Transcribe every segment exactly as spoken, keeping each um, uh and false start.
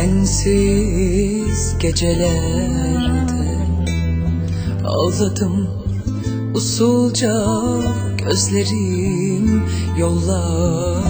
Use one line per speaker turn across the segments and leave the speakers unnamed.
sensiz gecelerde ağladım usulca, gözlerim yollarda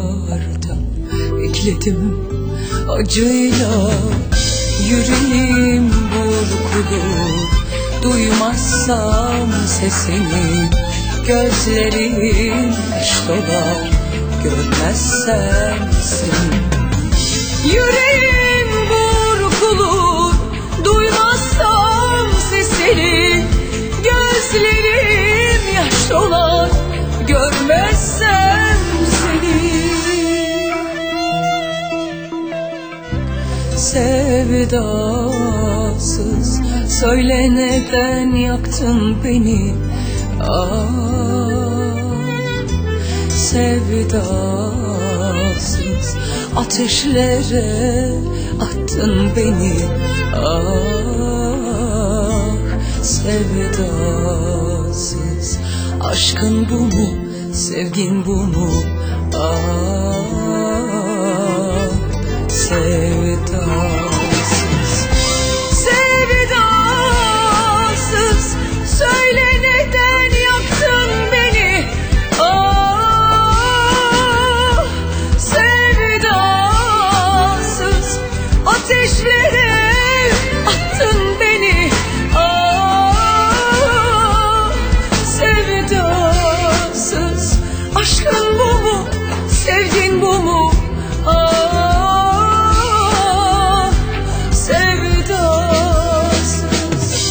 bekledim acıyla, yüreğim burkulur duymazsam sesini, gözlerim yaş dolar görmezsem seni. Yüreğim burkulur duymazsam sesini, gözlerim yaş dolar görmezsem seni. Sevdasız söyle neden yaktın beni, ah sevdasız ateşlere attın beni, ah sevdasız. Aşkın bu mu, sevgin bu mu, ah sevdasız. Sevdasız söyle neden yaktın beni, ah sevdasız ateşlere attın beni, ah sevdasız. Aşkın bu mu, sevgin bu mu, ah sevdasız.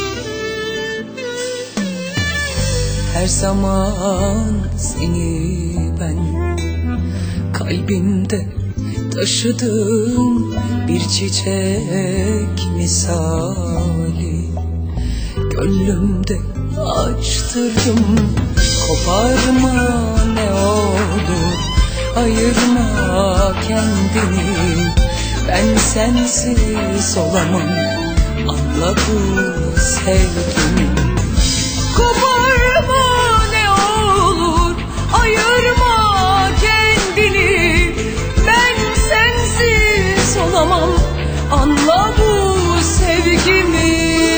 Her zaman seni ben kalbimde taşıdım, bir çiçek misali gönlümde açtırdım. Koparma ne olur, ayırma kendini, ben sensiz olamam, anla bu sevgimi. Koparma ne olur, ayırma kendini, ben sensiz olamam, anla bu sevgimi.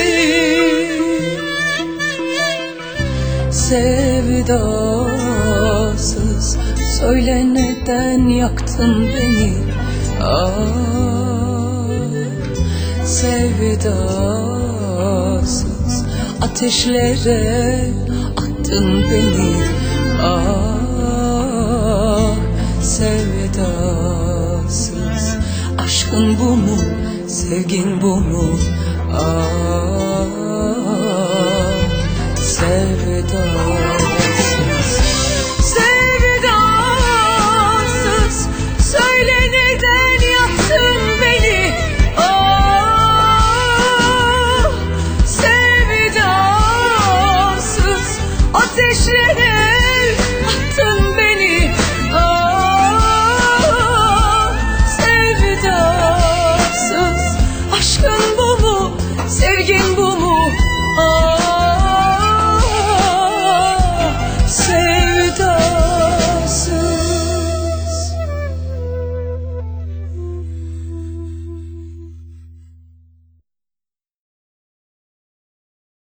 Sevdasız söyle neden yaktın beni, ah sevdasız ateşlere attın beni, ah sevdasız. Aşkın bu mu, sevgin bu mu, ah